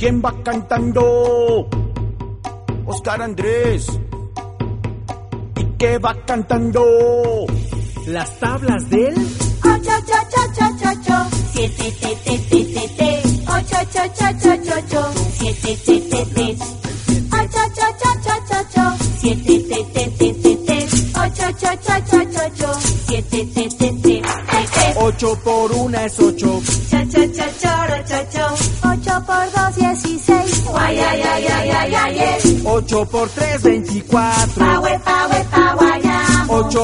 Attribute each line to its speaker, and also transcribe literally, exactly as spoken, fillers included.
Speaker 1: ¿Quién va cantando? Oscar Andrés. ¿Y qué va cantando?
Speaker 2: Las tablas del
Speaker 3: ocho, ocho, ocho, ocho, ocho, siete, te, te, te, te, te, ocho, ocho, ocho, ocho, ocho, siete, te, te, te, ocho, ocho, ocho, ocho, ocho, siete, te, te, te, te, te, ocho, ocho, ocho, ocho, ocho, siete, te, te, te, te, te.
Speaker 2: ocho por una es ocho.
Speaker 3: Cha, cha, cha, choro, cho, cho. ocho por dos, dieciséis. Guay, ay, ay, ay, ay, ay, ay.
Speaker 2: ocho por tres, veinticuatro.
Speaker 3: Pa, we, pa, we, pa, guayamo.
Speaker 2: ocho